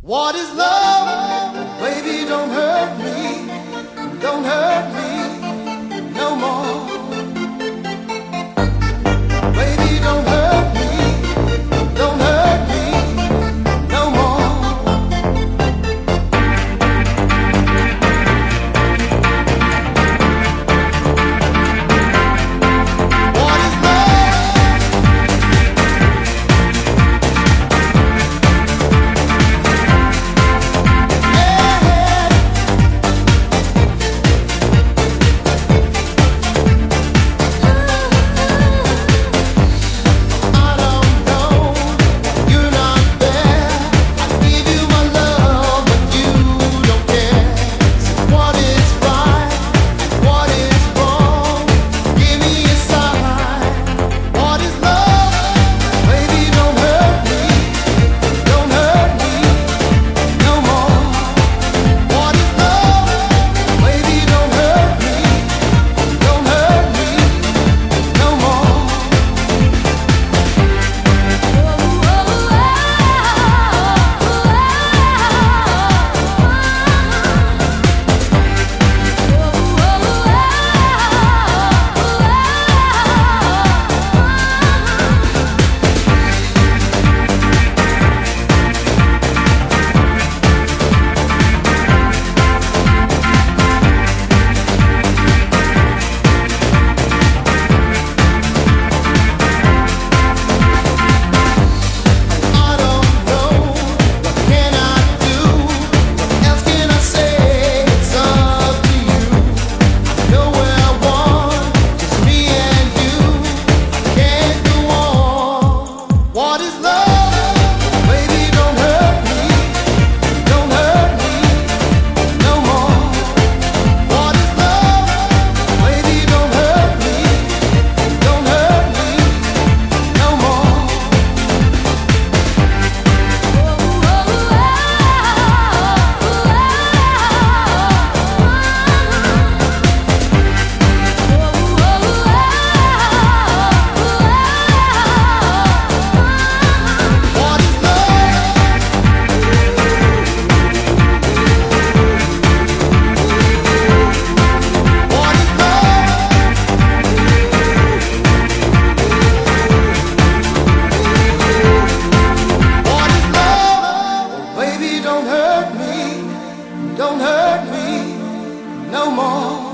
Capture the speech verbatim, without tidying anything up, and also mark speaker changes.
Speaker 1: What is love? Baby, don't hurt me, don't hurt me no more. Baby, don't hurt me, don't hurt me no more. What is love? I don't know, you're not there. I give you my love, but you don't care. So what is right? What is wrong? Give me a sign. What is love? Baby, don't hurt me, don't hurt me no more. What is love? Baby, don't hurt me, don't hurt me no more. I don't know, what can I do? What else can I say? It's up to you. I know where I want, just me and you. I can't go on. What is love? Baby, don't hurt me, don't hurt me no more. What is love? Baby, don't hurt me, don't hurt me no more. What is love? What is love? What is love? Baby, don't hurt me, don't hurt me no more.